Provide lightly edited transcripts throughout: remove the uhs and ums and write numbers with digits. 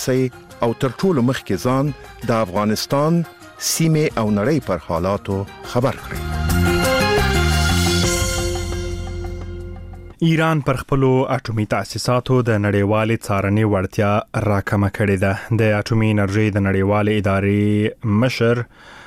او تر ټولو مخکې ځان د افغانستان سیمې او نړۍ پر حالاتو خبر کړئ. ایران پر خپلو اټومي تاسیساتو د نړیوالې څارنې وړتیا راکمه کړې ده. د اټومي انرژي د نړیوالې ادارې مشر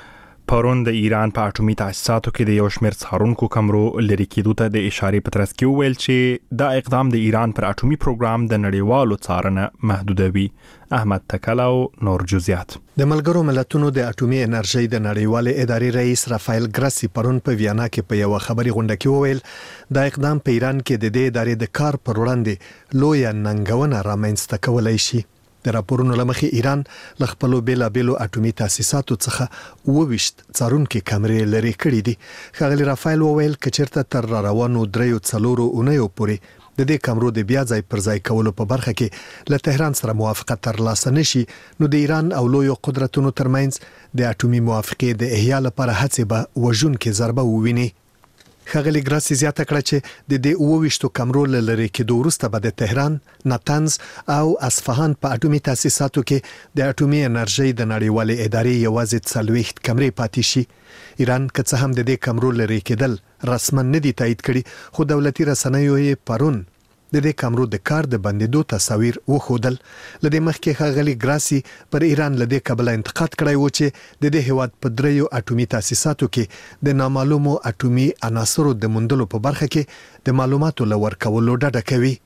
پرون د ایران په اټومي تاسیساتو کې د یو شمېر څارونکو کمرو لرې کېدو ته د اشارې په ترڅ کې وویل چې دا اقدام د ایران پر اټومي پروګرام د نړیوالو څارنه محدودوي. احمد تکل او نور جزئیات. د ملګرو ملتونو د اټومي انرژي د نړیوالې ادارې رئیس رافایل ګراسي پرون په ویانا کې په یو خبري غونډه کې وویل دا اقدام په ایران کې د دې ادارې د کار پر وړاندې لوی ننګونه رامنځته کولای شي. د راپورونو لمخې ایران له خپلو بیلابیلو اټومي تاسیساتو څخه 22 څارونکي کمرې لري کړې دي. ښاغلي رافایل وویل چې چیرته تر روانو 3-4 اونیو پورې د دې کمرو د بیا ځای پر ځای کولو په برخه کې له تهران سره موافقت ترلاسه نشي نو د ایران او لویو قدرتونو ترمنځ د اټومي موافقې د احیا لپاره هڅې به وژونکې ضربه وویني. ښاغلي ګراسي زیاته کړه چې د دې 22 کمرو لري کې وروسته به د تهران، ناتنز او اصفهان په اټومي تاسیساتو کې د اټومي انرژي د نړیوالې ادارې یوازې 40 کمرې پاتې شي. ایران که څه هم د دې کمرو لري کېدل رسما نه دي تایید کړي خو دولتي رسنیو یې پرون د دې کمرو د کار د بندیدو تصاویر وښودل. لدې مخکې ښاغلي ګراسي پر ایران لدې کبله انتقاد کړی و چې د دې هیواد په 3 اټومي تاسیساتو کې د نامعلومو اټومي عناصرو د موندلو په برخه کې د معلوماتو لور کولو ډډه کوي.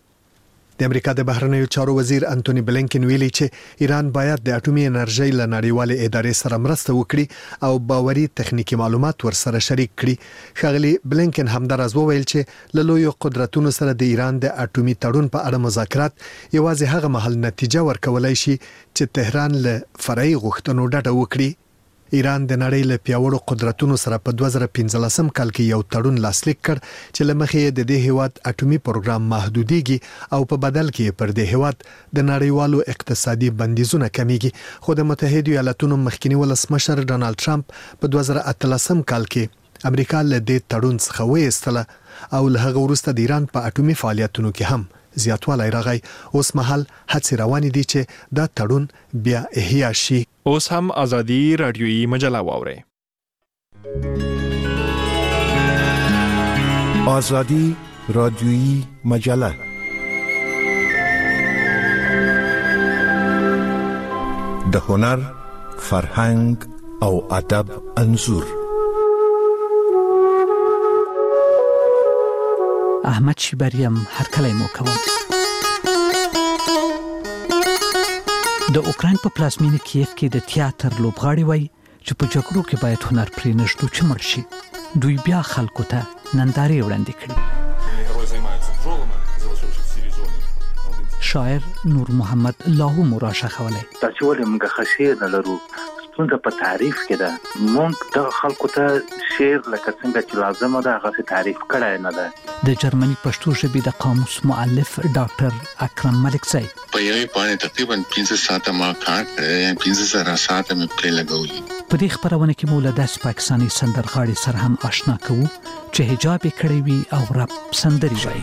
د امریکا د بهرنیو چارو وزیر انټونی بلینکن ویلي چې ایران باید د اټومي انرژي له نړیوالې ادارې سره مرسته وکړي او باوري تخنیکی معلومات ورسره شریک کړي. ښاغلي بلینکن همدارز وویل چې له لویو قدرتونو سره د ایران د اټومي تړون په اړه مذاکرات یوازې هغه مهال نتیجه ورکولای شي چې تهران له فرعي غوښتنو ډډه وکړي. ایران د نړۍ له پیاوړو قدرتونو سره په 2015 کال کې یو تړون لاسلیک کړ چې له مخې د دې هیواد اټومي پروګرام محدوديږي او په بدل کې پر دې هیواد د نړیوالو اقتصادي بندیزونه کمیږي. خو د متحده ایالاتونو مخکنی ولسمشر ډانلډ ټرمپ په 2013 کال کې امریکا له دې تړون څخه وایستله او له هغه وروسته د ایران په اټومي فعالیتونو کې هم زیاتوالی راغی. اوس مهال هڅې روانې دي چې دا تړون بیا احیا شي. اوس هم ازادي رادیویي مجله واورئ. ازادي رادیویي مجله د هنر، فرهنګ او ادب انځور. احمد شیبریم هر کله مو کوم. د اوکراین په پلازمینه کیف کې د تیاتر لوبغاړي وای چې په جګړو کې باید هنر پرې نشو چې مړ شي. دوی بیا خلکو ته نندارې وړاندې کړې. شاعر نور محمد لاهو مراشه خوله تاسو ولې موږ خشيه نه لرو څنګه په تعریف کې ده موږ د خلکو ته شعر لکه څنګه چې لازم ده هغه تعریف کړای نه ده. د جرمني پښتو ژبې د قاموس مؤلف ډاکټر اکرم ملکزی په یوې باندې تقریبا 15 ساعته ما کار کړی 15 ساعته مې پرې لګولې. په دې خبرونه کې مولداس پاکستاني سندرغاړي سره هم آشنا کوو چې حجاب کړی وي او رپ سندري وایي.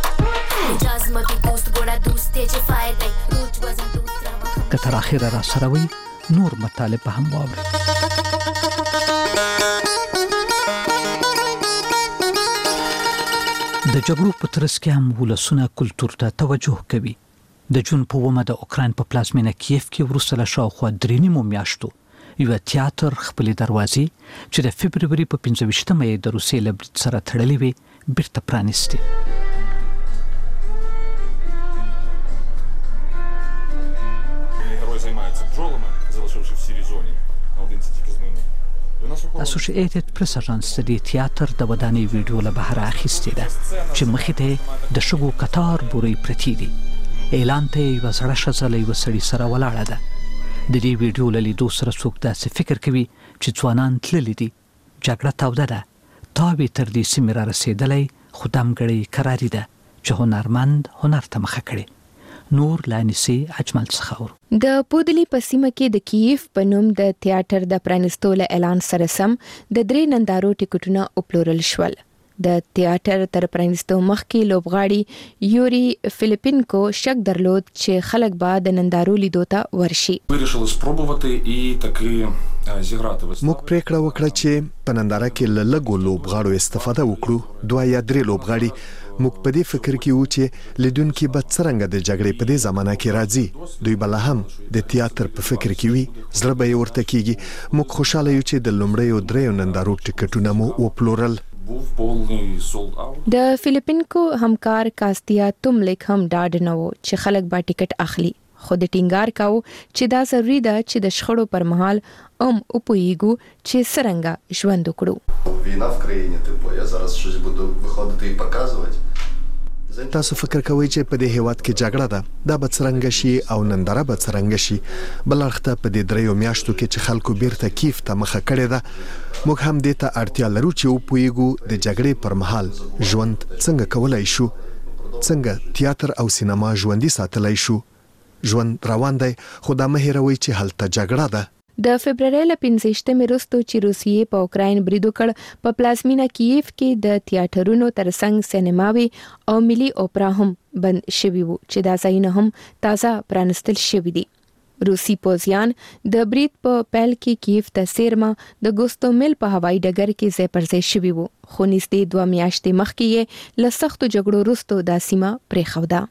که تر اخره را سره وي نور مطالب هم واورئ. د جګړو په ترڅ کې هم ولسونه کلتور ته توجه کوي. د جون په ومه د اوکراین په پلازمینه کیف کې وروسته له شاوخوا 3 میاشتو یو تیاتر خپل دروازې چې د فبرवरी په 15مه د روسیې له برید سره تړلې وي بیرته پرانیستې. اسوسییټډ پریس اژانس د تیاتر د ودانۍ ویډیو له بهر اخیستې ده چې مخې ته د شګو قطار بوري پرتی دي. اعلان ته یو سړی شزله یو سړی سره ولاړه ده. د دې ویډیو له لیدو سره څوک داسې فکر کوي چې ځوانان تللي دي. جګړه توده ده. تاوې تر دې سیمې را رسېدلی خو دمګړۍ کراري ده چې هنرمند هنر ته مخه کړي. نور لانسی اجمل څخور د پودلی په سیمه کې د کیف په نوم د تیاتر د پرانستو له اعلان سره سم د 3 نندارو ټیکټونه وپلورل شول. د تیاتر تر پرانستو مخکې لوبغاړي یوري فیلیپینکو شک درلود چې خلک به د نندارو لیدو ته ورشي. موږ پریکړه وکړه چې په ننداره کې له لږو لوبغاړو استفاده وکړو. 2 یا 3 لوبغاړي. موږ په دې فکر کې وو چې لیدونکو به څرنګه د جګړې په دې زمانہ کې راځي. دوی بل هم د تیاتر په فکر کې وي. زړه به ورته کیږي. موږ خوشاله یو چې د لومړیو 3 نندارو ټیکټونه مو وپلورل. د فیلیپینکو همکار کاستیا توملیک هم ډاډ نه و چې خلک به ټیکټ اخلي. خو د ټینګار کاو چې دا ضروري ده چې د شخړو پر مهال وپوهیږو چې څرنګه ژوند وکړو. Війна в країні, я зараз щось буду виходити і показувати. تاسو فکر کوئ چې په دې هیواد کې جګړه ده، دا به څرنګه شي او ننداره به څرنګه شي. بل اړخته په دې 3 میاشتو کې چې خلکو بیرته کیف ته مخه کړې ده، موږ هم دې ته اړتیا لرو چې وپوهیږو د جګړې پر مهال ژوند څنګه کولای شو، څنګه تیاتر او سینما ژوندۍ ساتلای شو. ژوند روان دی، خو دا مه هیروئ چې هلته جګړه ده. د فبرवरी 15 وروسته چې روسیې په اوکراین برید وکړ، په پلازمینه کیف کې د تیاترونو ترڅنګ سینماوي او ملي اوپرا هم بند شوي وو چې دا ځایونه هم تازه پرانستل شوي دي. روسي پوځیان د برید په پیل کې کیف ته سیرما د ګوستومیل په هوایي ډګر کې ځای پر ځای شوي وو، خو نږدې 2 میاشتې مخکې یې له سختو جګړو وروسته دا سیمه پرېښوده.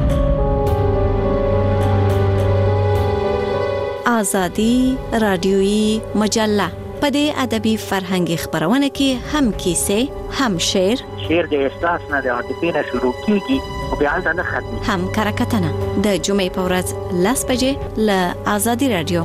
آزادی رادیویی مجله په دې ادبي فرهنګي خبرونه کې هم کیسې، هم شعر د احساس نه د عاطفې نه شروع کیږي او بیا نه ختمي، هم کرکټنه د جمعې په ورځ 10 بجې له آزادی رادیو.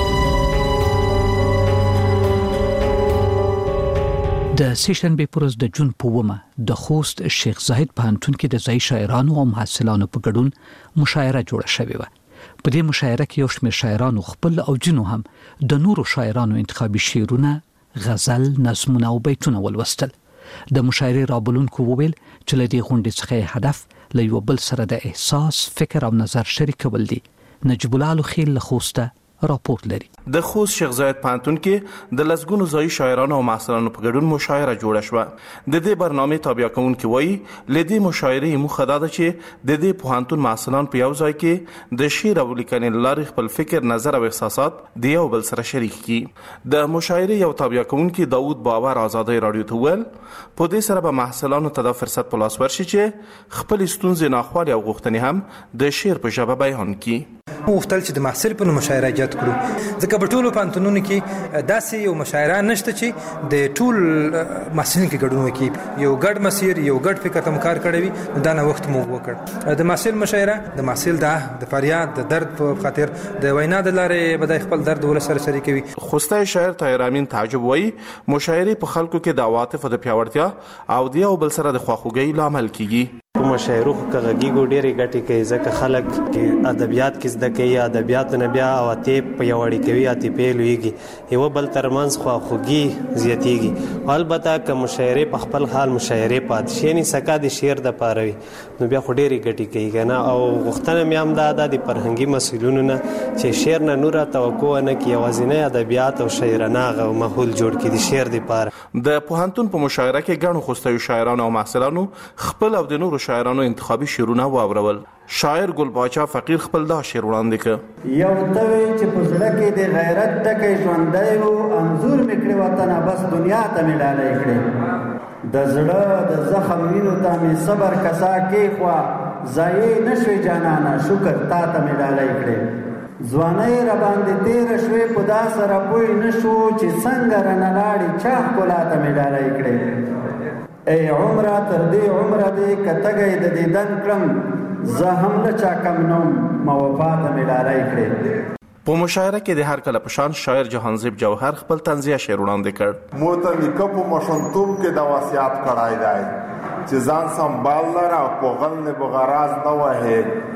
د سیشنبه پرز د جون په ومه د خوست شیخ زاهد پوهنتون کې د ځای شاعرانو او محصلانو په ګډون مشاعره جوړه شوې و. په دې مشاعره کې یو شمېر شاعرانو خپل او جنو هم د نورو شاعرانو انتخابي شعرونه، غزل، نظمونه او بیتونه ولوستل. د مشاعرې رابلونکو وویل چې له دې غونډې څخه هدف له یو بل سره د احساس، فکر او نظر شریکول دي. نجیب الله الخیل له خوسته راپورټ لري. د خوست شیخ زاهد پوهنتون کې د لسګونو ځایي شاعرانو او محصلانو په ګډون مشاعره جوړه شوه. د دې برنامې تابع کوونکي وایي له دې مشاعرې موخه دا ده چې د دې پوهنتون محصلان په یو ځای کې د شعر او لیکنې لارې خپل فکر، نظر او احساسات د یو بل سره شریک کړي. د مشاعرې یو تابع کوونکي داوود باور آزادۍ رادیو ته ویل په دې سره به محصلانو ته دا فرصت په لاس ورشي چې خپل ستونزې، ناخوالې او غوښتنې هم د شعر په ژبه بیان کړي. مفتل چې د محصل په مشاعره ایجاد کړو، ځکه په ټولو پوهنتونونو کې داسې یو مشاعره نشته چې د ټول محصلین کې ګډون وکړي. یو ګډ مسیر، یو ګډ فکر تم کار کړی وي. دا نه وخت موږ وکړ د محصل مشاعره، د محصل د فریاد، د درد په خاطر د وینا د لارې بدای خپل درد ول سره شریکوي. خوستای شاعر طاهر امین تعجب وایي مشاعره په خلکو کې د عواطف د پیاوړتیا او د یو بل سره د خواخوږۍ لامل کیږي. مشاعرو کغږیږو ډېرې ګټې کوي، ځکه خلک کې ادبیات کې زده کوي، ادبیات نه بیا عواطف پیاوړي کوي، عاطفې لویږي، یو بل ترمنځ خواخوږي زیاتېږي. البته که مشاعره په خپل حال مشاعره پات شي، نه سکه د شعر د پاره وي، نو بیا خو ډېرې ګټې کوي کنه. او غوښتنه مې هم دا د فرهنګي مسؤلینو نه چې شعر نه نور توقع نه کوي، یوازینی ادبیات او شاعرانه غو ماحول جوړ کړي د شعر د پاره. د پوهنتون په مشاعره کې ګڼو خوستوي شاعرانو او محصلانو خپل او د نورو شاعرانو انتخابي شعرونه واورول. شاعر ګل باچا فقیر خپل دا شعر وړاندې کړ. یو توي چې په زړه کې د غیرت ټکي ژوندۍ وو، انزور میکړي وطن بس دنیا ته ملالای کړي. د زړه د زخم وینو ته می صبر کسا کې خوا ځای نشوي جانانه، شکر تا ته ملالای کړي. ځواني را باندې تیر شوي په دا سره پوي نشو چې څنګه رنلاړي چا کولا ته ملالای کړي. ای عمره تر دې عمره دې کتګي د دیدن کړم، زه هم له چا کم نوم ما وفات ملالای کړې. په مشاعره کې د هر کله پشان شاعر جهانزیب جوهر خپل طنزیه شعر وړاندې کړ. مو ته نیکه په ماشومتوب کې دا وصیت کړی دی چې ځان سنبال لره او په غل نه بغراز نه وهې،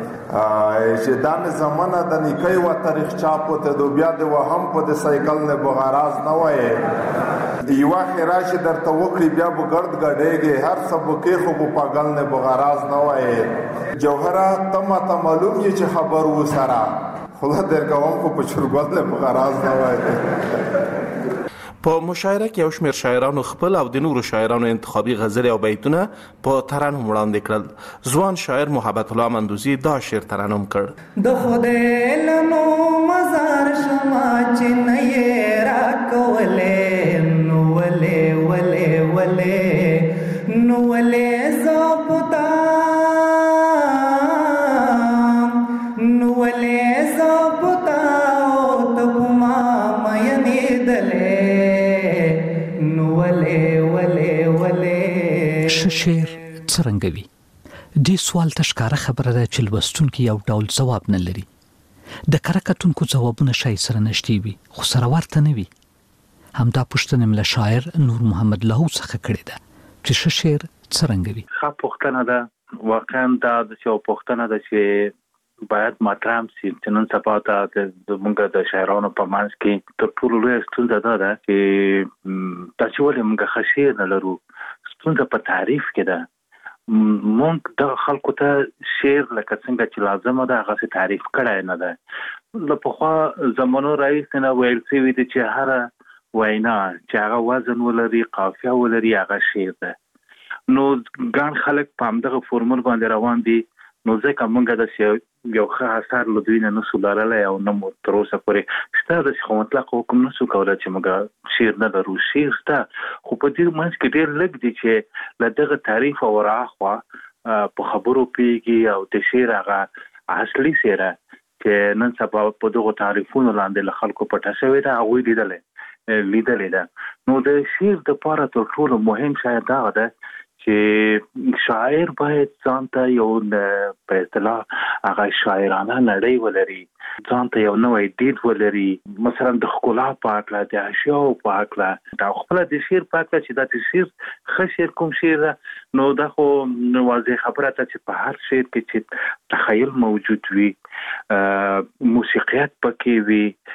چې دا مې زمانه د نیکه و تاریخ چاپو ته دو بیا د وهم په د سایکل نه بغراز نه وهې. یو اخره چې درته وکړي بیا به ګرد ګډېږي، هر سبکې خو په پاگل نه بغراز نه وهې. جوهره ته ماته معلوم یې چې خبر و سره خدا در کوم خو په چرګل نه بغراز نه وهې. په مشاعره کې یو شمېر شاعرانو خپل او د نورو شاعرانو انتخابي غزل او بیتونه په ترنم وړاندې کړل. ځوان شاعر محبت الله مندوزي دا شعر ترنم کړ. د خدای لنو مزار شما چې نه یې راکولې نو ولې ولې ولې نو ولې زه پتا نو ولې زه پتا او ته په ما مینېدلې شعر څرنګه وي؟ دې سوال ته ښکاره خبره ده چې لوستونکي یو ډول ځواب نه لري. د کره کتونکو ځوابونه شاید سره نشتی وي خو سره ورته نه وي. همدا پوښتنه مې له شاعر نور محمد لاهو څخه کړې ده چې شعر څرنګه وي. ښه پوښتنه ده. واقعا دا د یو پوښتنه ده چې باید مطرح شي چې نن سبا زموږ د شاعرانو په منځ کې تر ټولو لویه ستونزه دا ده چې دا چې ولې موږ ښه شعر نه لرو. ستونزه په تعریف کې ده. موږ د خلکو ته شعر لکه څنګه چې لازمه ده هغه تعریف کړای نه ده. له پخوا زمانو راهیسې نه ویل شوي دي چې هره وینا چې هغه وزن ولري قافیه ولري هغه شعر ده. نو ګڼ خلک په همدغه فورمول باندې روان دي. نو ځکه موږ د یو ښه اثر له دوی نه نسو لرلی او نه مو تر اوسه پورې شته داسې خو مطلق حکم نسو کولی چې موږ شعر نه لرو. شعر شته خو په دې منځ کې ډېر لږ دي چې له دغه تعریف او راخوا په خبرو پوهېږي او د شعر هغه اصلي څېره چې نن سبا په دغو تعریفونو لاندې له خلکو پټه شوې ده هغوی لیدلې ده. نو د شعر دپاره تر ټولو مهم شاید دغه ده چې شاعر باید ځان ته یو په اصطلاح هغه شاعرانه نړۍ ولري. ځان ته یو نوی دید ولري. مثلا د ښکلا په هکله د اشیاو په هکله دا خپله د شعر په هکله چې دا د شعر ښه شعر کوم شعر ده نو دا خو واضح خبره ده چې په هر شعر کې چې تخیل موجود وي موسیقیت پکې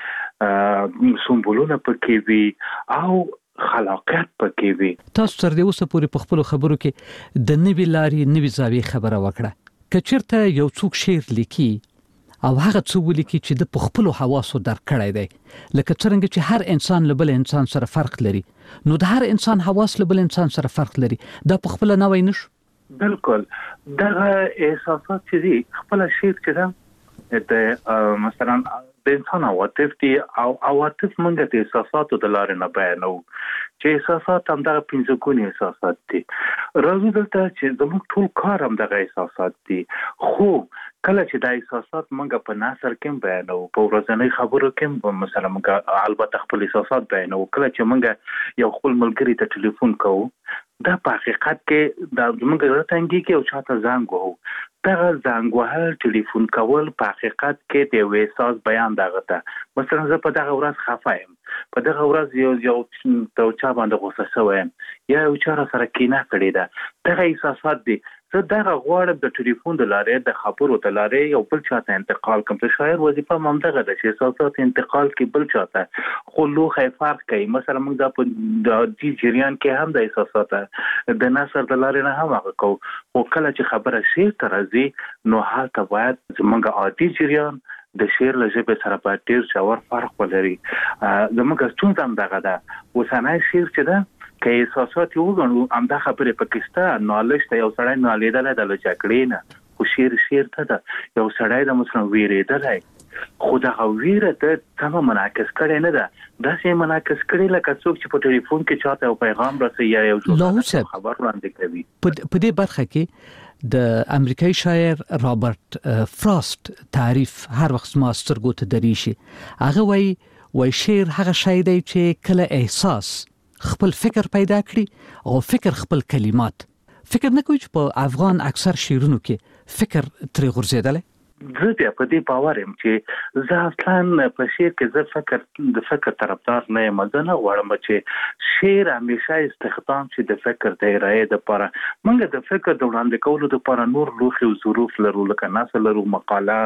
وي سمبولونه پکې وي او خلاقیت پکې وي. تاسو تر دې اوسه پورې په خپل خبرو کې د نوې لارې نوې زاویې خبره وکړه. که چېرته یو څوک شعر لیکي او هغه څه ولیکي چې د په خپلو حواسو درک کړی دی لکه څرنګه چې هر انسان له بل انسان سره فرق لري نو د هر انسان حواس له بل انسان سره فرق لري دا په خپله نوی نشو. بالکل دغه احساسات چې دي خپله شعر چې ده د مثلا د انسان عواطف دي او عواطف موږ د احساساتو د لارې نه بیانو چې احساسات همدغه پنځه ګونې احساسات دي. راځو دلته چې زموږ ټول کار همدغه احساسات دي خو کله چې دا احساسات موږ په نثر کې بیانو په ورځنۍ خبرو کې مثلا موږ البته خپل احساسات بیانو. کله چې موږ یو خپل ملګري ته ټلیفون کوو دا په حقیقت کې دا زموږ زړه تنګېږي او چاته زنګ وهو. دغه زنګ وهل ټلیفون کول په حقیقت کې د یو احساس بیان دغه ته. مثلا زه په دغه ورځ خفه یم په دغه ورځ یو چا باندې غوسه شوی یم یا یو چا را سره کینه کړې ده دغه احساسات دي. زه دغه غواړم د ټلیفون د لارې د خبرو د لارې یو بل چا ته انتقال کوم. د شاعر وظیفه هم همدغه ده چې احساسات انتقال کړي بل چا ته خو لوښی فرق کوي. مثلا موږ دا په دې جریان کې هم د احساسات د نثر د لارې نه هم هغه کوو خو کله چې خبره شعر ته راځي نو هلته باید زموږ عادي جریان د شعر له ژبې سره باید ډېر ژور فرق ولري. زموږ ستونزه هم دغه ده. اوسنی شعر چې ده که احساسات یې وګڼو همدا خبرې پکې شته. نالش ته یو سړی نالېدلی ده له جګړې نه خو شعر ته ده. یو سړی د مثلا ویرېدلی خو دغه ویره ده سمه منعکس کړې نه ده. داسې منعکس کړې لکه څوک چې په ټلیفون کې چاته یو پیغام رسوي یا یو خبر وړاندې کوي. په دې برخه کې د امریکایي شاعر رابرت فراست تعریف هر وخت ما سترګو ته درېږي. هغه وایي شعر هغه شی دی چې کله احساس خپل فکر پیدا کړي او فکر خپل کلمات. فکر نه کوي چې په افغان اکثر شعرونو کې فکر ترې غورځېدلی. زه بیا په دې باور یم چې زه اصلا په شعر کې زه د فکر طرفدار نه یم. زه نه غواړم چې شعر همیشه استخدام شي د فکر د ارایې دپاره. موږ د فکر د وړاندې کولو دپاره نور لوښي او ظروف لرو لکه نثر لرو مقاله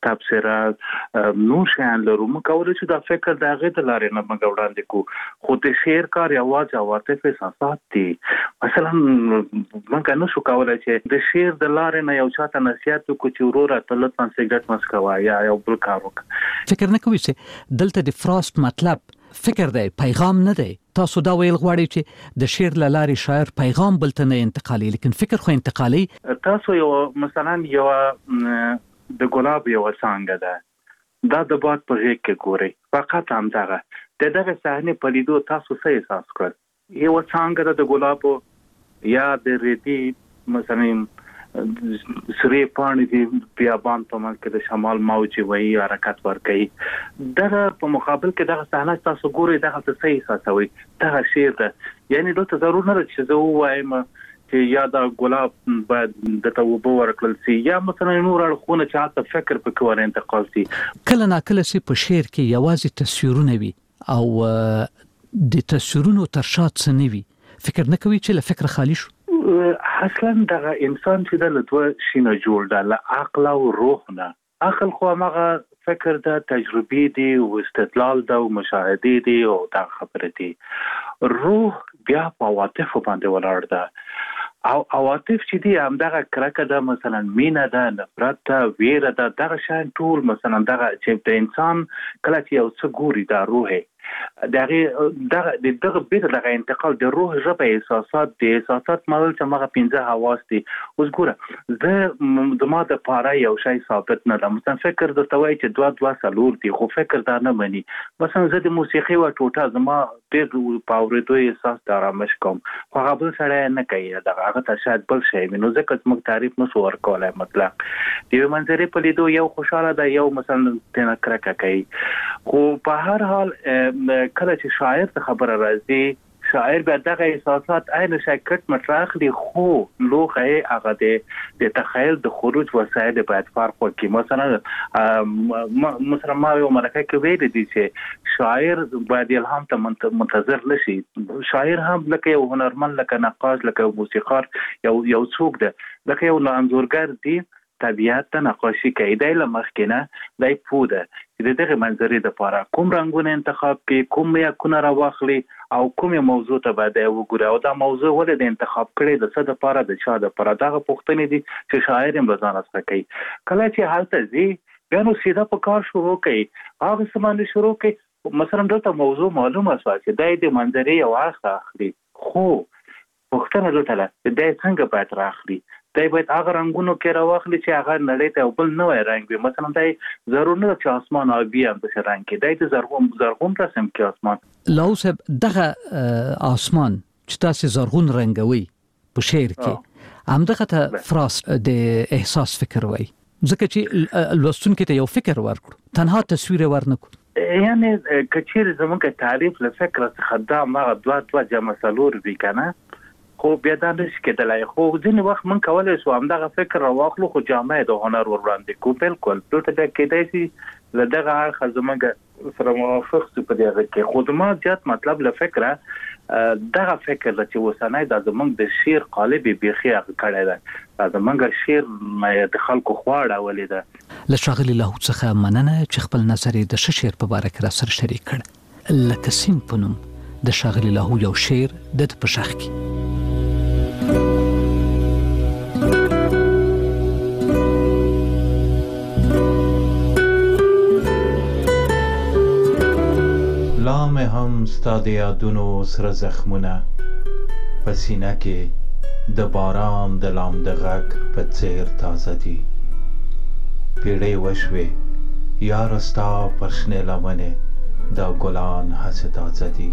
تبصره نور شیان لرو. موږ کولی شو دا فکر د هغې د لارې نه موږ وړاندې کړو خو د شعر کار یوازې عواطف احساسات دي. مثلا موږ نه شو کولی چې د شعر د لارې نه یو چا ته نصیحت وکړو چې وروره ته لطفا سګرټ مه څکوه یا یو بل کار وکړه. فکر نه کوي چې دلته د فراست مطلب فکر دی، پیغام نه دی. تاسو دا ویل غواړئ چې د شعر له لارې شاعر پیغام بل ته نه انتقالي، لیکن فکر خو انتقالي. تاسو یو مثلا یو د ګلاب یو څنګه ده، دا د باد په غېږ کې ګوري، فقط همدغه د دغه صحنې په لیدو تاسو څه احساس کړل؟ یو څنګه ده د ګلابو یا د ریدي مثلا سری پاڼې دی بیابان په منځ کې د شمال موج وي حرکت ورکوي، دغه په مقابل کې دغه صحنه تاسو ګورئ، دغه څه احساسوي؟ دغه شعر ده. یعنی دلته ضرور نه ده چې زه ووایم چې یا دا ګلاب باید د توبه ورکړل سي یا مثلا نور اړخونه چې حتی فکر پکې ور انتقال سي. کله ناکله سي په شعر کې یوازې تصویرونه وي او د تصویرونو تر شا څه نه وي، فکر نه کوي چې له فکر خالی شو؟ اصلا دغه انسان چې د دوه شینه جوړ ده، له عقل او روح نه. عقل خو هغه فکر ده، تجربې دي او استدلال ده او مشاهده دي او دا خبره دي. روح بیا په عواطف باندې ولاړ ده، او عواطف چې دي همدغه کرکه ده، مثلا مینه ده، نفرت ده، ویره ده، دغه شان ټول مثلا دغه چې د انسان کله چې یو څه ګوري دا روح دغه بیره دغه انتقال د روح ژبه احساسات دي، احساسات مال چې هغه 15 حواس دي. اوس ګوره زه د ما د پاره یو شی ثابت نه ده، مثلا فکر درته وایي چې 2 سلور دي، خو فکر دا نه مني. مثلا زه د موسیقي و ټوټه زما ډېر په اورېدو احساس د آرامش کوم، خو هغه بل سړی نه کوي، هغه ته شاید بل شی وي، نو ځکه زموږ تعریف نشو ورکولی. مطلب د یوې منظرې په لیدو یو خوشحاله ده، یو مثلا تېنه کرکه کوي. خو په هر حال کله چې شاعر ته خبره راځي، شاعر بیا دغه احساسات عین شي کټ مټ راخلي، خو لوخه هغه د تخیل د خروج وسایل باید فرق وکړي. مثلا ما یو مرکه کې ویل دي چې شاعر باید الهام ته منتظر نشي. شاعر هم لکه یو هنرمند، لکه نقاش، لکه موسیقار، یو څوک ده، لکه یو انځورګر دی، طبیعت ته نقاشي کوي، دی له مخکې نه دی پوده چې د دغه منظرې دپاره کوم رنګونه انتخاب کړي، کوم یکونه راواخلي او کومې موضوع ته باید وګوري، او دا موضوع ولې د انتخاب کړي، د څه دپاره، د چا دپاره. دغه پوښتنې دي چې شاعر هم له ځانه څخه کوي. کله چې هلته ځي بیا نو سیده په کار شروع کوي، هغه څه باندې شروع کوي. مثلا دلته موضوع معلومه شوه چې دی د منظرې یو اړخ اخلي، خو پوښتنه دلته ده چې دی څنګه باید راخلي. دی باید هغه رنګونو کې راواخلي چې هغه نړۍ ته یو بل نوی رنګ وي. مثلا دی ضرور نه ده چې اسمان آبي هم داسې رنګ کې، دی د زرغون رسم کې اسمان. لاو صاحب دغه اسمان چې تاسې زرغون رنګوي په شعر کې، همدغه ته فراس د احساس فکر وایي، ځکه چې لوستونکي ته یو فکر ورکړو، تنها تصویر ورنکړو. یعنی که چیرې زموږ تعریف له فکر څخه دا هماغه 2 جمع څلور وي که نه، خو بیا دا نشي کېدلی. خو ځینې وخت موږ کولی شو همدغه فکر راواخلو، خو جامع د هنر ور وړاندې کړو. بالکل دلته بیا کېدای شي له دغه اړخه زموږ سره موافق شو په دغه کې. خو زما زیات مطلب له فکره دغه فکر ده چې اوسنی دا زموږ د شعر قالب یې بیخي هغه کړی ده، دا زموږ شعر د خلکو خوا اړولې ده. له ښاغلي لاهو څخه مننه چې خپل نظر یې د ښه شعر په باره کې راسره شریک کړ. لکه سیند په نوم د ښاغلي لاهو یو شعر د ده په غږ کې. لام هم ستا د یادونو سره زخمونه په سینه کې د باران د لامده غږ په څیر تازه دي. پیړۍ وشوې یاره ستا پر شنې لمنې دا ګلان هسې تازه دي.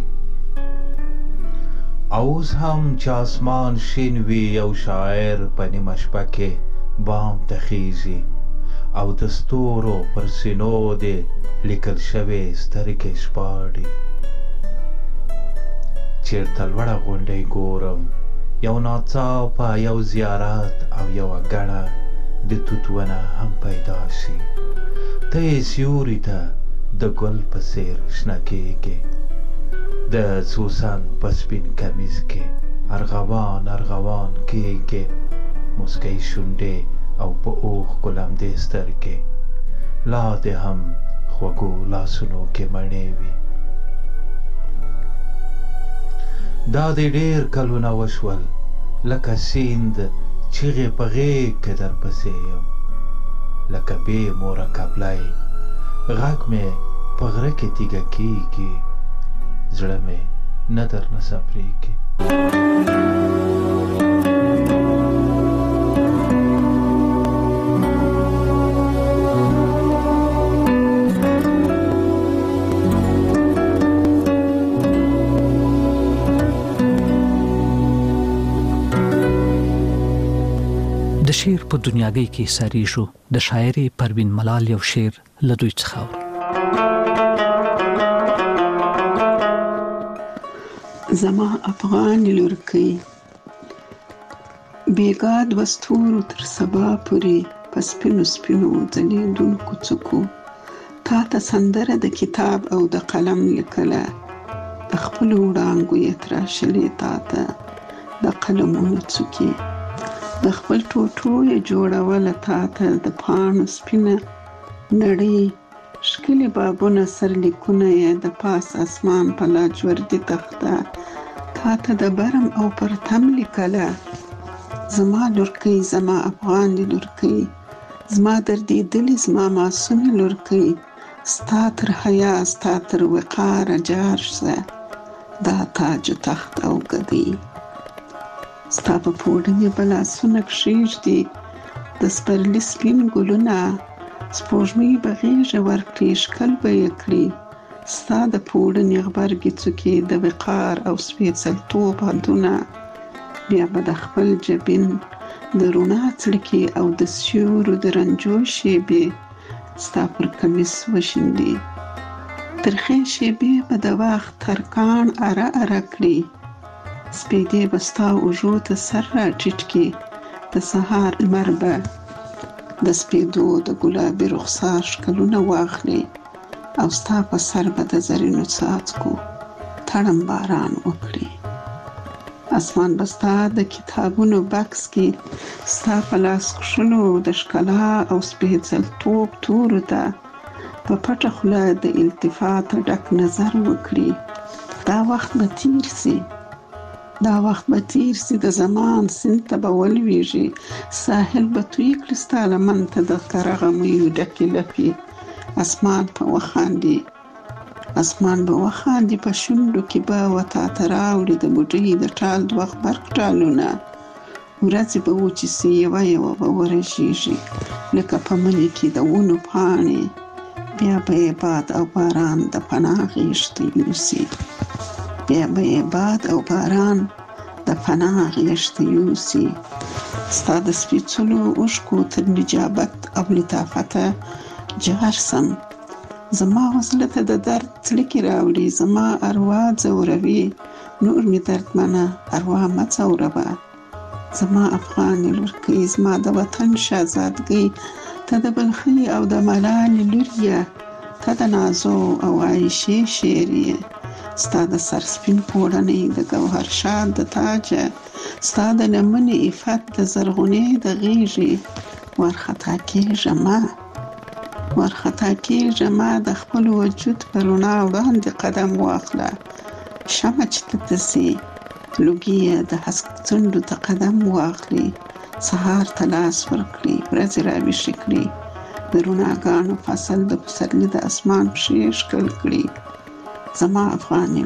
اوس هم چې اسمان شین وي یو شاعر په نیمه شپه کې بام ته خیږي، او د ستورو پر سینو دې لیکل شوې سترګې شپاړي. چېرته لوړه غونډۍ ګورم، یو ناڅاپه یو زیارت او یوه ګڼه د توت ونه هم پیدا شي. ته یې سیوري ته د ګل په څېر شنه کېږې، د سوسن په سپین کمیز کې ارغوان ارغوان کېږې. مسکی شونډې او په اوښ ګلمدې سترګې، لا دې هم خوږو لاسونو کې مڼې وي. دا دې ډېر کلونه وشول لکه سیند چیغې په غېږ کې درپسې یم، لکه بې موره کبلی غږ مې په غره کې تیږه کېږي. زړه مې نه درنه سپریږي. د شعر په دنیاګۍ کې ساری شو د شاعر پروین ملال یو شعر لدوی څخه زما افغان لورکۍ بیګاد وستورو تر سبا پورې پس پینو سپینو ځلېدونکو څوکو تا ته سندره د کتاب او د قلم لیکله د خپلو وړانګو یې تراشلې تا ته د قلمونو څوکې د خپل ټوټو یې جوړوله تا ته د پاڼو سپینه نړۍ ښکلي بابونه سرلیکونه یې د پاس اسمان په لاجوردي تخته تا ته د برم او پرتم لیکله. زما لورکۍ زما افغان لورکۍ زما دردېدلې زما معصومې لورکۍ ستا تر حیا ستا تر وقاره جار شه دا تاج و تخت او ګدۍ ستا په پوړنې به لاسونه کښېږدي د سپرلي سپین ګلونه سپوږمۍ به غېږه ورکړي ښکل به یې کړي ستا د پوړنې غبرګې څوکې د وقار او سپېڅلتوب حدونه بیا به د خپل جبین د روڼا څړیکې او د سیورو د رنجو شیبې ستا پر کمیس وشیندي ترخې شیبې به د وخت ترکاڼ اره اره کړي سپېدې به ستا اوږو ته سر راټیټ کړي د سهار لمر به د سپېدو د ګلابي رخسار ښکلونه واخلي او ستا په سر به د زرینو څاڅکو تړم باران وکړي اسمان به ستا د کتابونو بکس کې ستا په لاس کښلو د ښکلا او سپېڅلتوب تورو ته په پټه خوله د التفات ډک نظر وکړي دا وخت به تیر سي د زمان سیند ته به ولویږي ساحل به توی کړي ستا لمن ته د کرغمیو ډکې لپې اسمان به وخاندي په شونډو کې به وتا ته راوړي د بوډۍ د ټال دوه غبرګ ټالونه ورځې به و چې سي یوه به ورژېږي لکه په مني کې د ونو پاڼې بیا به یې باد او باران د پناه غېږ ته یوسي ستا د سپېڅلو اوښکو تر نجابت او لطافته جار سم زما وصله ته د درد څړیکې راوړي زما اروا ځوروي نور مې دردمنه اروا مه ځوروه زما افغان لورکۍ زما د وطن شهزادګۍ ته د بلخۍ او د ملالې لور یې ته د نازو او عایشې شعر یې ستا د سر سپین پوړنۍ د ګوهر شاد د تاجه ستا د لمنې عفت د زرغونې د غېږې ورخطا کېږه ما د خپل وجود په رڼا وړاندې قدم واخله شمه چې ته تسې لوګي د هسک څنډو ته قدم واخلي سهار ته لاس ورکړي ورځې راویښې کړي د رڼاګانو فصل د پسرلي د اسمان پښې ښکل کړي زما افغانې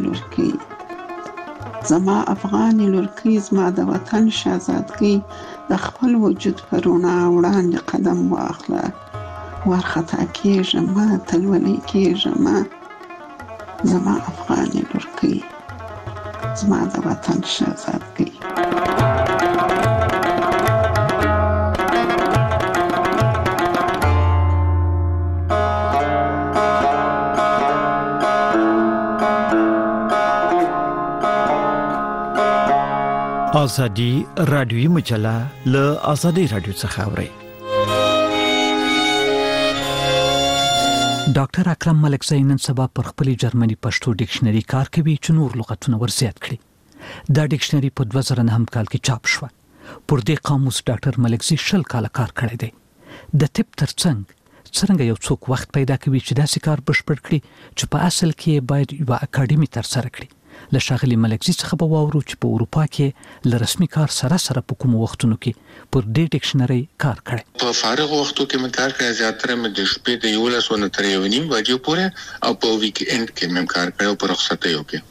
لورکۍ زما د وطن شهزادګۍ د خپل وجود په رڼا وړاندې قدم واخله ورخطا کېږه ما تلولۍ کېږه ما زما افغانې لورکۍ زما د وطن شهزادګۍ آزادی رادیویی مجله له آزادی رادیو څخه اورئ. ډاکټر اکرم ملکزی نن سبا پر خپل جرمني پښتو ډکشنري کار کوي چې نور لغتونه ورزیات کړي. دا ډکشنري په 2009 کال کې چاپ شو. پر دې قاموس ډاکټر ملکزی 20 کال کار کړی دی. د طب څنګه یو څوک وخت پیدا کوي چې داسې کار بشپړ کړي چې په اصل کې باید یو اکاډمي ترسره کړي. له ښاغلي ملکزي څخه به واورو چې په اروپا کې له رسمي کار سره په کومو وختونو کې پر دې ډکشنري کار کړی. په فارغ وختو کې مې کار کړی زیاتره مې د شپې د 11 تر 1:30 بجې پورې او په ویک اینډ کې مې کار کړی او په رخصتیو کې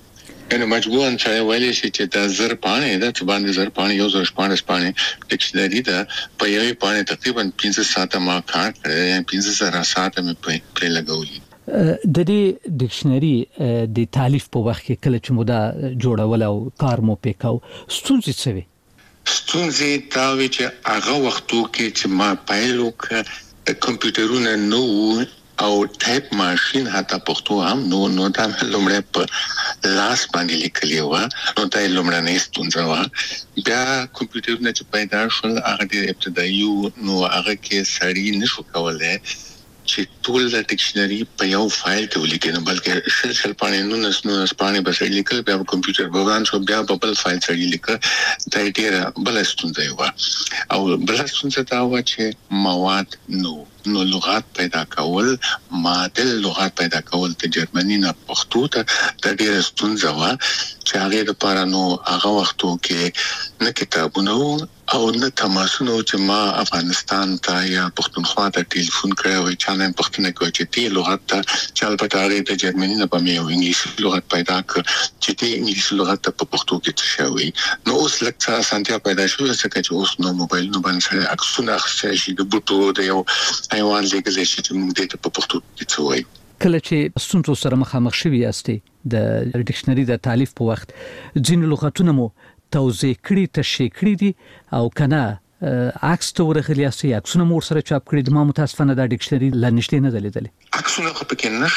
یعنی مجبورن چې ویلې شي چې د زر پانه ده چې باندې زر پانه یو زر پانه ډکشنری ده په یوې پانه تقریبا 15 ساعته ما کار کړی 15 ساعته مې په لګولې. د دې ډکشنری د تالیف په وخت کې کله چې مودا جوړول او کار مو پکاو ستونزې څه وي؟ ستونزې دا وی چې هغه وختو کې چې ما پایلو ک کمپیوټرونه نو او ټایپ ماشين حتی پښتو هم نو دا لومړی په لاس باندې لیکلی و نو دا لومړنۍ ستونزه و. بیا کمپیوټرونه چې پیدا شول هغه د ابتدایي نو هغه کې سړی نشو کولای چې ټول د ډکشنری په یو فایل کې ولیکي نو بلکې شل پانې نو پانې بس لیکل بیا کمپیوټر بوغان شو بیا بل فایل سړی لیکل دا ډیره بل ستونزه و. او بل ستونزه دا و چې مواد نو لغات پیدا کول معادل لغات پیدا کول د جرمني نه پښتو ته د ډیره ستونزه و چې هغه لپاره نو هغه وختو کې نه کتابونه او نه تماسونه چې ما افغانستان ته یا پښتونخوا ته ټلیفون کړو چې نه پښتنه کوي چې تی لغت ته چل پټاره د جرمني نه په یو انګلیسي لغت پیدا کړ چې تی انګلیسي لغت ته په پښتو کې شوی نو اوس لکه سانتیا پیدا شو چې اوس نو موبایل نو باندې عکسونه اخیستل شي د بوټو د یو حیوان لګل شي چې موږ دې په پښتو کې څوي. کله چې ستونزو سره مخامخ شوي یاستئ د ډکشنری د تالیف په وخت ځینې لغتونه مو توضیح کړي تشریح کړي دي او کنه عکس ته ورغلی یاستئ عکسونه مو سره چاپ کړي د ما متاسفانه د ډکشنری لا نشته نه دلیدلې عکسونه خو پکې نه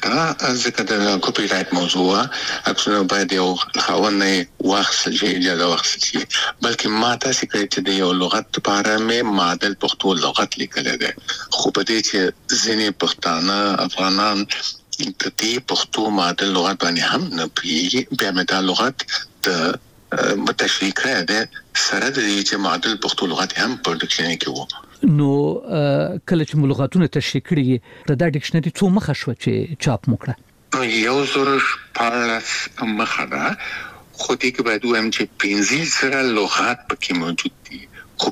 ځکه د کاپی رائټ موضوع عکسونه باید یو خاوند واخص اجازه واخصي بلکې ما تاسو کړی چې د یو لغت لپاره مې معادل پښتو لغت لیکل دي خو په دې چې ځینې پښتانه افغانان د دې پښتو معادل لغت باندې هم نه پیږي بیا مې دا لغت د متشریح کړی دی سره د دې چې معادل پښتو لغت هم په ډکشنری کې وو. نو کله چې لغاتونه تشریح کړي د ډکشنری څو مخه شو چې چاپ موکړه یو زر پالس مخه ده خو دې کې باید وایم چې 15 سره لغات پکې موجود دي خو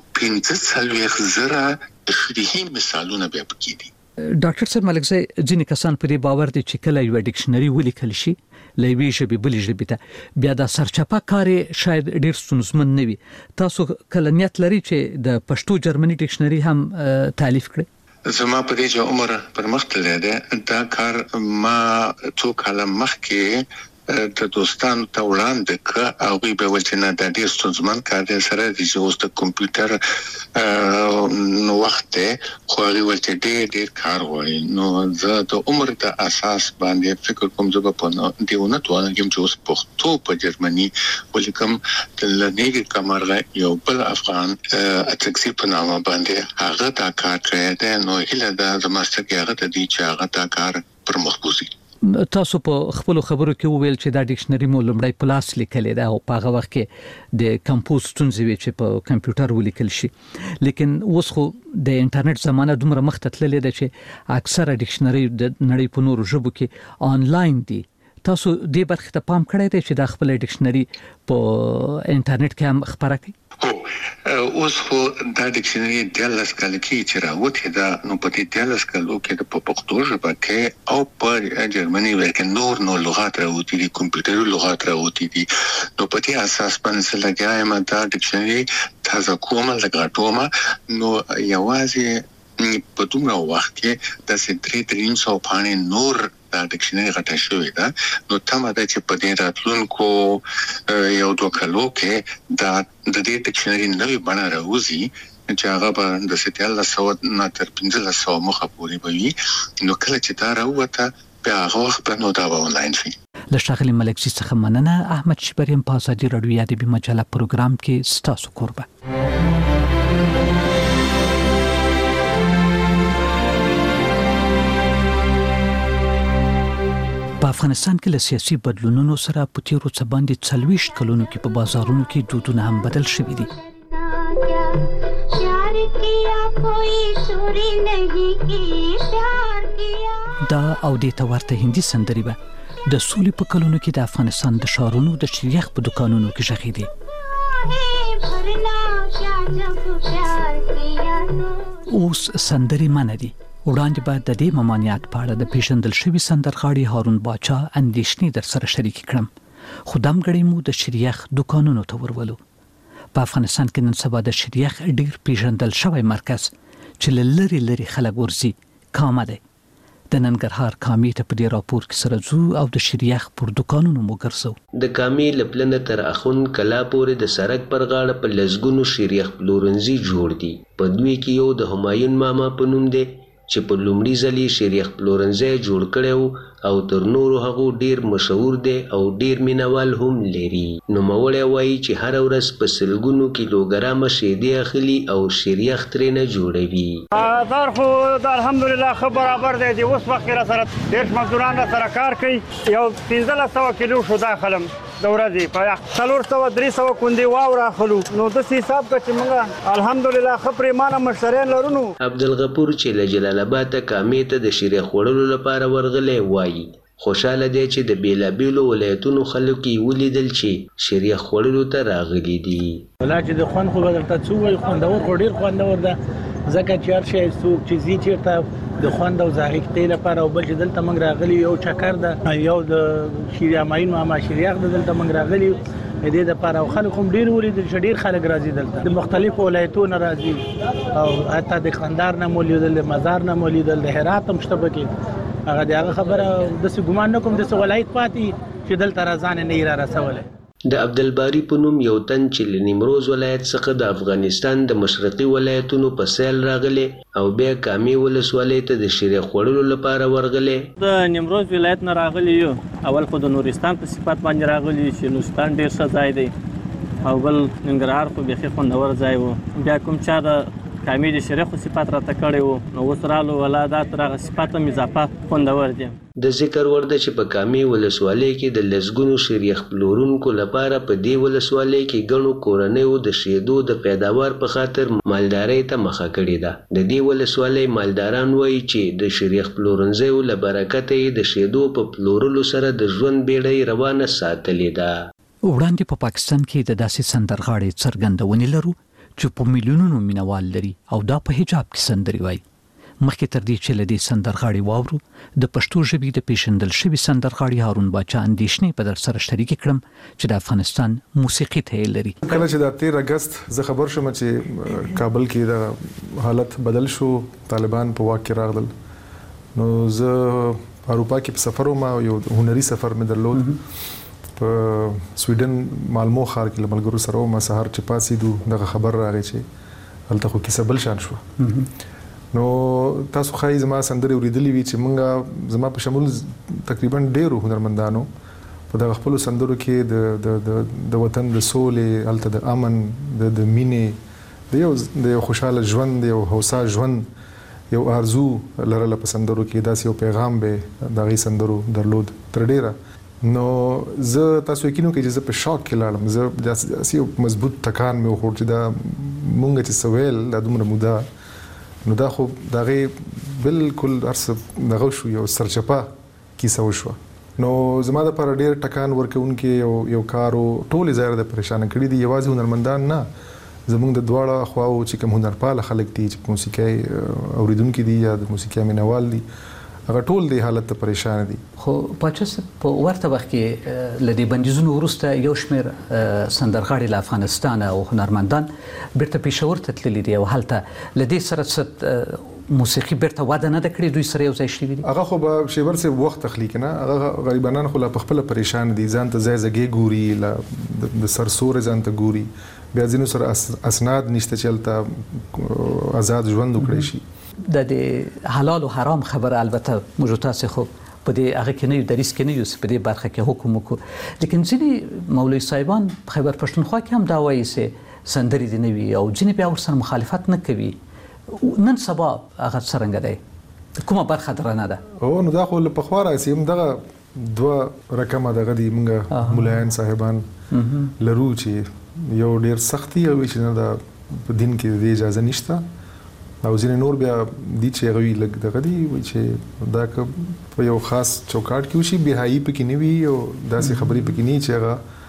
15 زره تشریحي مثالونه به پکې دي. ډاکټر صاحب ملکزی ځینې کسان په دې باور دي چې کله یو ډکشنری ولیکل شي لوي ژبه بل ژبه ته بیا د سرچپه کار شاید ډیر ستونزمن نه وي. تاسو کله نیت لري چې د پښتو جرمني ډکشنری هم تالیف کړئ؟ زما په دې عمر پر مخ تللی دی دا کار ما څو کاله مخکې د دوستانو ته وړاندې کړ او به ولچنه د ډیر ستونزمن کار دی سره د اوس د کمپیوټر نو وخت خو هغه ولته ډیر کار وای نو زه د عمر د اساس باندې فکر کوم زه په دیونه توانم چې اوس پښتو په جرمني ولیکم د لنیګ کمرغه یو بل افغان اتکسی په نامه باندې هغه دا کار کړی دی نو هله دا زماستګي هغه د دې چې هغه دا کار پر مخبوزي. تاسو په خپل خبرو کې وویل چې دا ډکشنری مو لومړی پلاس لیکلې ده او په هغه وخت کې د کمپوز ستونزې وي چې په کمپیوټر ولیکل شي لیکن اوس خو د انټرنیټ زمانه دومره مخ ته تللې ده چې اکثره ډکشنری د نړۍ په نورو ژبو کې آنلاین دي. تاسو دې برخه ته پام کړی دی چې د خپل ډکشنری په انټرنیټ کې هم خبره کوي؟ اوس خو دا ډکشنری د لاس کال کې چې راوته دا نو په دې د لاس کالو کې د پښتو ژبه کې او په جرمني کې نور لغات راوته دي کمپیوټر لغات راوته دي نو په دې اساس باندې لګایم دا ډکشنری تازه کومه لګاټومه نو یوازې په دومره وخت کې د 300 پانې نور دا ډکشنری غټه شوې ده نو تمه ده چې په دې راتلونکو یو دوه کالو کې دا د دې ډکشنری نوې بڼه راوځي چې هغه به د 1700 نه تر 1500 مخه پورې وي نو کله چې دا راوته بیا هغه وخت نو دا آنلاین شي. له ښاغلي ملکزي څخه مننه. احمد شبریم په ازادي رادیو ادبي مجله پروګرام کې ستاسو قربان. په افغانستان کې له سیاسي بدلونونو سره په تیرو څه باندې 40 کلونو کې په بازارونو کې دودونه هم بدل شوي دي. دا او دې ته ورته هندي سندرې به د سولې په کلونو کې د افغانستان د ښارونو د شریخ په دکانونو کې غږېدې. اوس سندرې منع دي. وړاندې باید د دې ممانعت په اړه د پیژندل شوي سندرغاړي هارون باچا اندېښنې در سره شریک کړم. خو دمګړی مو د شریخ دکانونو ته ورولو. په افغانستان کې نن سبا د شریخ ډیر پیژندل شوی مرکز چې لری لری خلک ورزي کامه ده. د ننګرهار کامې ته په دې راپور کې سره ځو او د شریخ پر دکانونو مو ګرځو. د کامې لپلنه تر اخون کلا پورې د سړک پر غاړه په لزګونو شریخ پلورنځي جوړ دي. په دوی کې یو د همایون ماما په نوم دی چې په لومړي ځلې شریخ پلورنځي جوړ کړو او تر نورو هغو ډیر مشهور دی او ډیر مینوال هم لري. نو موړی وایي چې هر ورځ په سلګونو کیلوګرامه شیدې اخلي او شریخ ترېنه جوړوي. دار خو الحمدلله ښه برابر دی. د اوس وخت کې را سره 10 مزدوران را سره کار کوي. یو 1500 کیلو شو دا خلم د ورځې په 400-300 کندې واوره اخلو. نو داسې حساب که چې موږ الحمدلله ښه پرېمانه مشتریان لرو. عبدالغفور چې له جلال آباد کامې ته د شریخ وړلو لپاره ورغلی وایي خوشاله دی چې د بیلابیلو ولایتونو خلک یې ولیدل چې شریخ وړلو ته راغلي دي. ولا چې د خوند خو به درته څه وایي، خوندور خو ډېر خوندور ده، ځکه چې هر شی څوک چې ځي چېرته د خوند او ذائقې لپاره، او بل چې دلته موږ راغلي یو چکر ده، یو د شیرامین ماما شریخ ده دلته موږ راغلي د دې لپاره، او خلک هم ډېر ولیدل چې ډېر خلک راځي دلته، د مختلفو ولایتونو راځي، او حتی د قندهار نه مو لیدل، د مزار نه مو لیدل، د هرات هم شته پکې. هغه د هغه خبره داسې ګمان نه کوم داسې ولایت پاتې چې دلته راځان نه یې را رسولی. د عبدالباري په نوم یو تن چې له نیمروز ولایت څخه د افغانستان د مشرقي ولایتونو په سیل راغلی او بیا کامې ولسوالۍ ته د شریخ وړلو لپاره ورغلی. د نیمروز ولایت نه راغلی یو، اول خو د نورستان په صفت باندې راغلی چې نورستان ډېر ښه ځای دی، او بل ننګرهار خو بیخي خوندور ځای و. بیا کوم چا د کامې د شریخو صفت راته کړی و، نو اوس رالو ولا دا تر هغه صفت هم اضافه خوندور دی. د ذکر وړ ده چې په کامې ولسوالۍ کې د لسګونو شریخ پلورونکو لپاره په دې ولسوالۍ کې ګڼو کورنیو د شیدو د پیداوار په خاطر مالدارۍ ته مخه کړې ده. د دې ولسوالۍ مالداران وایي چې د شریخ پلورنځیو له برکته یې د شیدو په پلورلو سره د ژوند بیړۍ روانه ساتلې ده. وړاندې په پاکستان کې د داسې سندرغاړې څرګندونې لرو چې په میلیونونو مینوال لري او دا په حجاب کې سندري وایي. مخکې تر دې چې له دې سندرغاړي واورو د پښتو ژبې د پیژندل شوي سندرغاړي هارون باچا اندېښنې په در سره شریکې کړم چې د افغانستان موسیقي ته یې لري. کله چې د 13 اگست زه خبر شوم چې کابل کې د حالت بدل شو، طالبان په واک کې راغلل، نو زه اروپا کې په سفر وم، یو هنري سفر مې درلود په سویډن مالمو ښار کې له ملګرو سره وم. سهار چې پاڅېدو دغه خبر راغی چې هلته خو کیسه بل شان شوه. نو تاسو خای زما سندرې اوریدلې وي چې مونږه زما په شمول تقریبا ډېرو هنرمندانو په دغه خپلو سندرو کې د وطن د سولې، هلته د امن، د مینې، د یو خوشحاله ژوند، د یو هوسا ژوند، یو آرزو لرله په سندرو کې، داسې یو پیغام به د هغې سندرو درلود تر ډېره. نو زه تاسو یقین وکړئ چې زه په شاک کې لاړم. زه داسې یو مضبوط ټکان مې وخوړ چې دا مونږ چې څه ویل دا دومره موده، نو دا خو د هغې بالکل هر څه دغه شو، یو سرچپه کیسه وشوه. نو زما دپاره ډېر ټکان ورکوونکی یو کار و، ټولې ځایونه د پریشانه کړي دي، یوازې هنرمندان نه، زموږ د دواړه خواو چې کوم هنرپاله خلک دي چې په موسیقۍ اوریدونکي دي یا د موسیقۍ مینوال دي، هغه ټول دې حالت ته پریشان دي. خو پاچا صاحب په ورته وخت کې له دې بندیزونو وروسته یو شمېر سندرغاړي له افغانستان او هنرمندان بیرته پېښور ته تللي دي او هلته له دې سره موسیقي بیرته وده نه ده کړې، دوی سره یو ځای شوي دي. هغه خو به شیبر صاحب وخت اخلي که نه، هغه غریبانان خو لا په خپله پریشان دي، ځان ته ځای زګې ګوري، د سرسورې ځان ته ګوري، بیا ځینو سره اسناد نشته چې هلته آزاد ژوند وکړی شي. د حلال او حرام خبره البته موږ تاسو خو په دې هغه کې نه یو دریس کې نه یو په دې برخه کې حکم وکړو، لیکن ځینې مولوي صاحبان په خیبر پښتونخوا کې هم دا وایي چې سندرې دې نه وي او ځینې بیا ورسره مخالفت نه کوي. نن سبا هغه څرنګه دی، کومه برخه درنه ده؟ او نو دا خو له پخوا راځي، هم دغه دوه رقمه دغه دي موږ ملایان صاحبان لرو چې یو ډېر سختي او چې نه دا په دین کې د اجازه نشته، او ځینې نور بیا دي چې هغه وي لږ دغه دي وایي چې دا که په یو خاص چوکاټ کې وشي بېحایي پکې نه وي او داسې خبرې پکې نه وي چې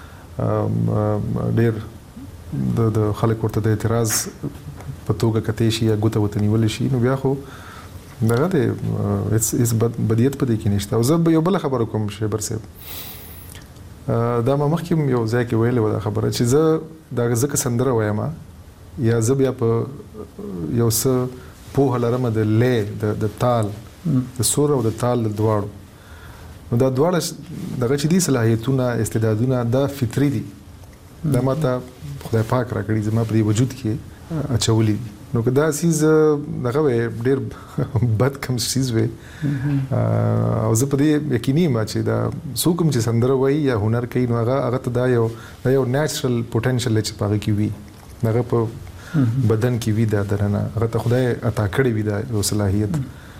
هغه ډېر د خلک ورته د اعتراض په توګه کتې شي یا ګوته ورته نیولی شي، نو بیا خو دغه دی هېڅ بدیت په دې کې نشته. او زه یو بله خبره کوم شیبر صاحب، دا ما مخکې یو ځای کې ویلې وه دا خبره چې زه دا ځکه سندره وایم یا زه بیا په یو څه پوهه لرم د لې د تال د سور او د تال د دواړو نو دا دواړه دغه چې دي صلاحیتونه استعدادونه دا فطري دي دا ماته خدای پاک راکړي زما په دې وجود کې اچولي دي نو که دا سیز دغه ډېر بد کم سیز وي او زه په دې یقیني یم چې دا څوک هم چې سندره وایي یا هنر کوي نو هغه ته دا یو نیچرل پوټنشل چې په هغه کې وي هغه په بدن کې وي دا درنه هغه ته خدای عطا کړی وي دا یو صلاحیت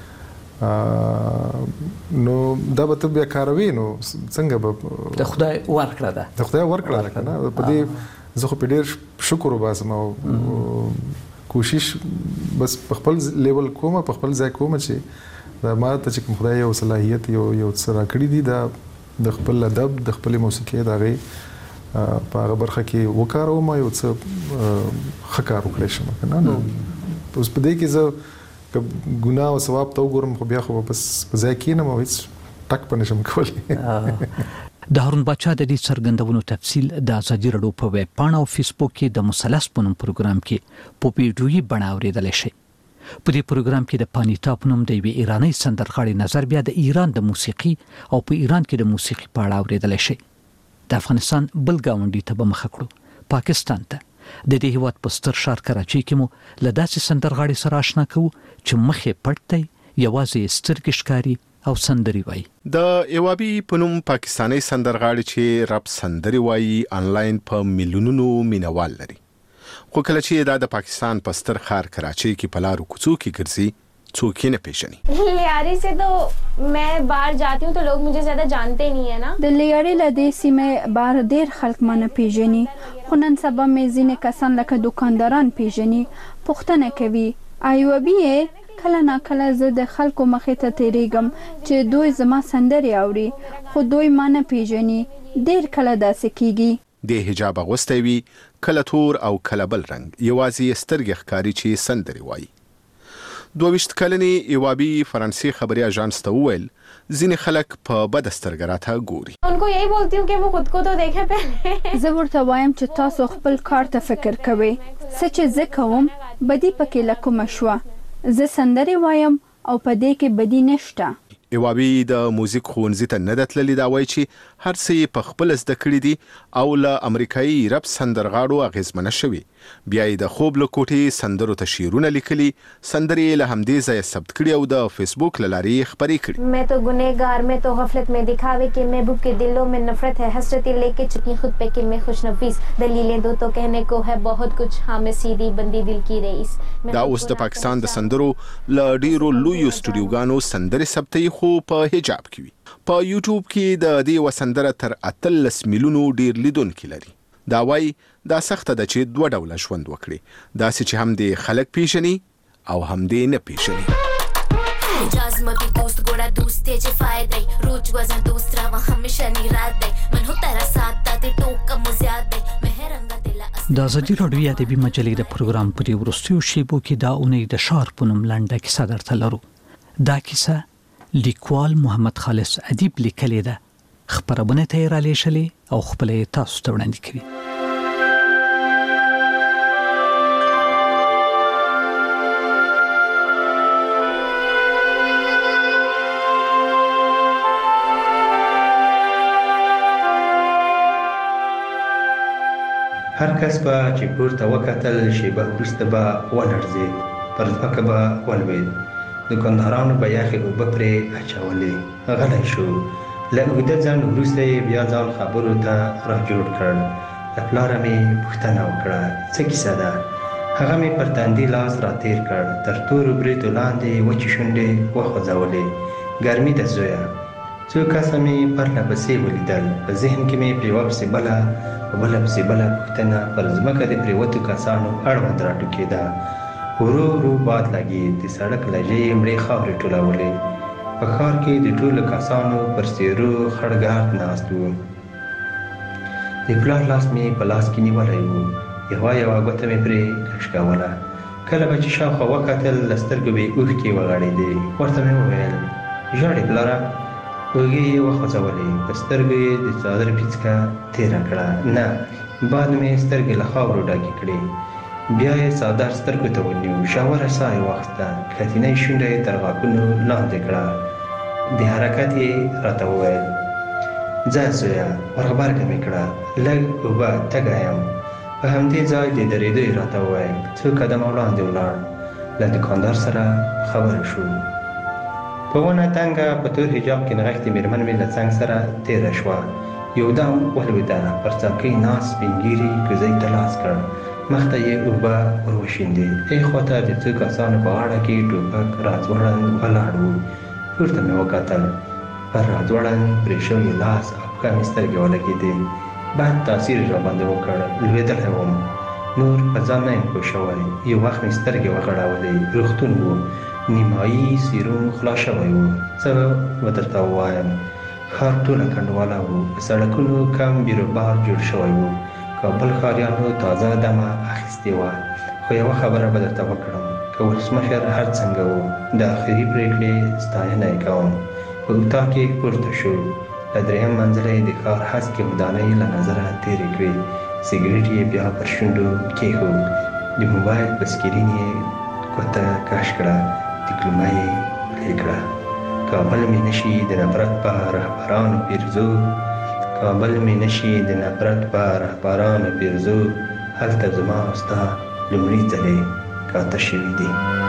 نو دا به ته بیا کاروي نو څنګه به د خدای ورکړه ده که نه په دې زه خو په ډېر شکر وباسم او کوشش بس په خپل لیول کومه په خپل ځای کومه چې دا ما ته چې کوم خدای یو صلاحیت یو څه راکړي دي دا د خپل ادب د خپل موسیقۍ د هغې په هغه برخه کې وکاروم یو څه ښه کار وکړی شم که نه نو اوس په دې کې زه که ګناه او ثواب ته وګورم خو بیا خو بس په ځای کښېنم او هېڅ ټک به نشم کولی د هارون باچا د دې څرګندونو تفصیل د ازادي راډیو په ویب پاڼه او فیسبوک کې د مثلث په نوم پروګرام کې په ویډیويي بڼه اورېدلی شئ. په دې پروګرام کې د پانیتا په نوم د یوې ایرانۍ سندرغاړې نظر بیا د ایران د موسیقي او په ایران کې د موسیقي په اړه اورېدلی شئ. د افغانستان بل ګاونډي ته به مخه کړو پاکستان ته. د دې هیواد په ستر ښار کراچۍ کې مو له داسې سندرغاړې سره آشنا کوو چې مخ یې پټ دی یوازې سترګې ښکاري او سندري وایي. د ایوابي په نوم پاکستاني سندرغاړي چې رپ سندري وایي آنلاین په میلیونونو مینوال لري خو کله چې دا د پاکستان په ستر ښار کراچۍ کې په لارو کوڅو کې ګرځي څوک یې نه پیژني. لیاري سے تو मैं बाहर जाती हूँ तो लोग मुझे ज्यादा जानते नहीं है ना. د لیاري له دې سیمې بار ډېر خلک ما نه پیژني خو نن سبا مې ځینې کسان لکه دکانداران پیژني پوښتنه کوي ایوابي کله نا کله زه د خلکو مخې ته تیریږم چې دوی زما سندرې اوري خو دوی ما نه پیژني ډېر کله داسې کیږي. د حجاب اغوستی وي کله تور او کله بل رنګ یوازې سترګې ښکاري چې سندرې وایي. 22 کلنې ایوابي فرانسې خبري اژانس ته وویل ځینې خلک په بده سترګه راته ګوري. उनको यही बोलती हूँ कि वो खुद को तो देखे पहले. زه ورته وایم چې تاسو خپل کار ته فکر کوئ څه چې زه کوم بدی پکې له کومه شوه زه سندرې وایم او په دې کې بدی نشته. ایوابي د موزیک ښوونځي ته نه ده تللې دا وایي چې هر څه یې په خپله زده کړي دي او له امریکایي رپ سندرغاړو اغېزمنه شوي. بیا یې د خوب له کوټې سندرو ته شعرونه لیکلي سندرې یې له همدې ځایه ثبت کړي او د فیسبوک له لارې یې خپرې کړي. मैं तो गुनहगार में तो गफलत में दिखावे के महबूब के दिलों में नफरत है हसरतें लेके चुकी खुद पे कि मैं खुशनफीस दलीलें दो तो कहने को है बहुत कुछ हाँ मैं सीधी बंदी दिल की रईस. دا اوس د پاکستان د سندرو له ډیرو لویو سټوډیوګانو سندرې ثبتوي خو په حجاب کې وي. په یوټیوب کې د دې یوه سندره تر 18 میلیونو ډیر لیدونکي لري. دا وایي دا سخته ده چې 2 ډوله ژوند وکړي داسې چې هم دې خلک پیژني او هم دې نه پیژني. جازمه بی دوست گوڑا دوسته چه فایده روج وزن دوست را و همیشه نیراد ده من هو ترا سات داده توکم و زیاد ده مهرنگا دل د ازادي راډیو ادبي مجلې د پروګرام په وروستیو شیبو کې دا اونۍ د ښار په نوم لنډه کیسه درته لرو. دا کیسه لیکوال محمد خالص ادیب لیکلې ده خپرونه ته یې رالیږلې او خپله یې تاسو ته وړاندې کړې. هر کس به چې پورته وکتل شیبه وروسته به ولړزېد پر ځمکه به ولوېد دکاندارانو به یخې اوبه پرې اچولې غلی شو له اوږده ځنډ وروسته یې بیا ځان خبرو ته راجوړ کړ له پلاره مې پوښتنه وکړه څه کیسه ده هغه مې پر تندي لاس راتېر کړ تر تورو بریتو لاندې وچې شونډې وخوځولې ګرمي ده زویه څو کسه مې پرله پسې ولیدل په ذهن کې مې پرې یوه پسې بله په بله پسې بله پوښتنه پر ځمکه د پرېوتو کسانو اړوند راټوکېده ورو ورو باد لګېد د سړک لجې یې مړې خاورې ټولولې په ښار کې د ټولو کسانو پر څېرو خړ ګارد ناست و د پلار لاس مې په لاس کې نیولی و یوه ګوته مې پرې لشکوله کله به چې شاوخوا وکتل له سترګو به یې اوښکې وغړېدې ورته مې وویل ژاړې پلاره اوږې یې وخوځولې، په سترګو یې د څادر پیڅکه تېره کړه. نه، باد مې سترګې له خاورو ډکې کړې. بیا یې څادر سترګو ته ونیو، ژوره ساه یې واخیسته، ښکتنۍ شونډه یې تر غاښونو لاندې کړه. د حرکت یې راته وویل: ځه زویه، ور غبرګه مې کړه، لږ اوبه تږی یم. په همدې ځای د درېدو یې راته وویل. څو قدمه وړاندې ولاړ، له دوکاندار سره خبرې شو. په ونه تنګه په تور حجاب کې نغښتې مېرمن مې له څنګ سره تېره شوه. یودم ولوېده، پر څوکۍ ناست سپین ږیري کوزۍ ته لاس کړ، مخ ته یې اوبه ور وشیندې. ای خواته د څو کسانو په غاړه کې ټوپک راځوړند ولاړ و. پورته مې وکتل، پر راځوړند پرې شوي لاس او پښه مې سترګې ولګېدې. بد تاثیر یې راباندې وکړ، لوېدلی وم، نور په ځان نه یم پوه شوی. یو وخت مې سترګې وغړولې، روغتون و، نیمایي سیروم خلاص شوی و. څه به درته ووایم، ښار ټوله کنډواله و، په سړکونو کم بیروبار جوړ شوی و. کابل ښاریانو تازه دمه اخیستې وه. خو یوه خبره به درته وکړم، که ولسمشر هر څنګه و، د آخري پرېکړې ستاینه یې کوم. په اطاق کې پورته شو، له درېیم منزله یې د ښار هسکې ودانۍ له نظره تېرې کړې. سګرېټ یې بیا پر شونډو کېښود، د موبایل په سکرین یې ګوته کش کړه، دیپلومه یې پرې کړه. کابل مې نشي د نفرت په رهبرانو پیرزو، کابل مې نشي د نفرت په رهبرانو پیرزو. هلته زما او ستا لومړي ځلې کاته شوي دي.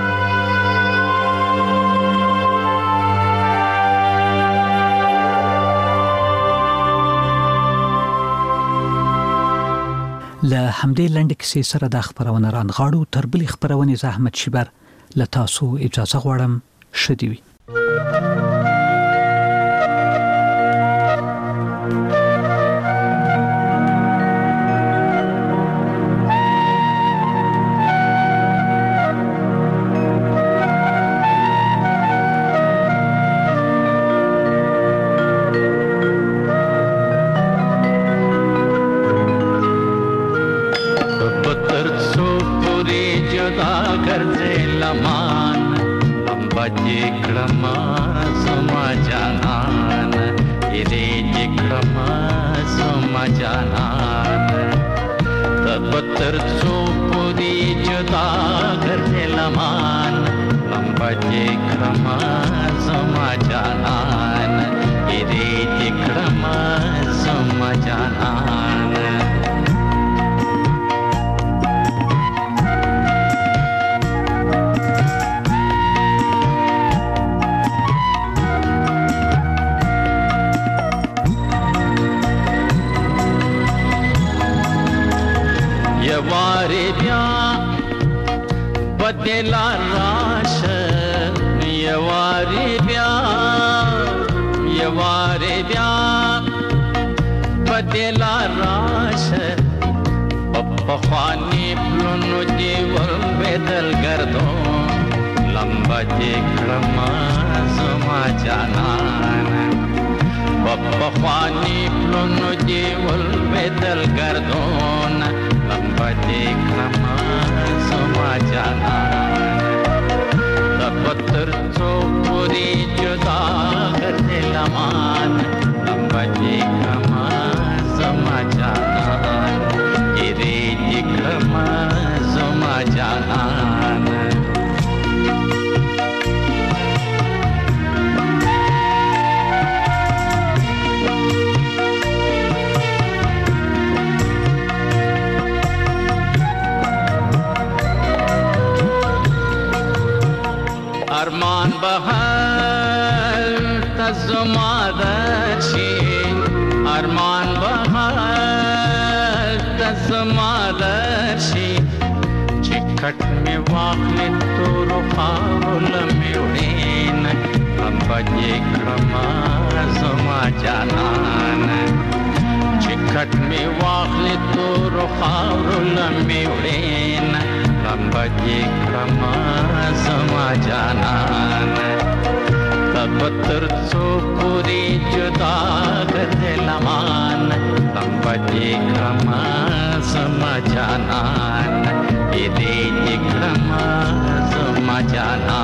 له همدې لنډې کیسې سره دا خپرونه رانغاړو. تر بلې خپرونې زه احمد شیبر له تاسو اجازه غواړم. ښه دې وي. ارمان بهر تزمادشی، ارمان بهر تزمادشی، چکٹ میں واخلی تو رخاول میوڑین، ہم بجے کرما زما جانان، چکٹ میں واخلی تو رخاول میوڑین، ہم بجے کرما زما جانان. تب تر سو پوری جدا کر دے لمان، ہم بجے کرما زما جانان، یہ دے کرما زما جانان.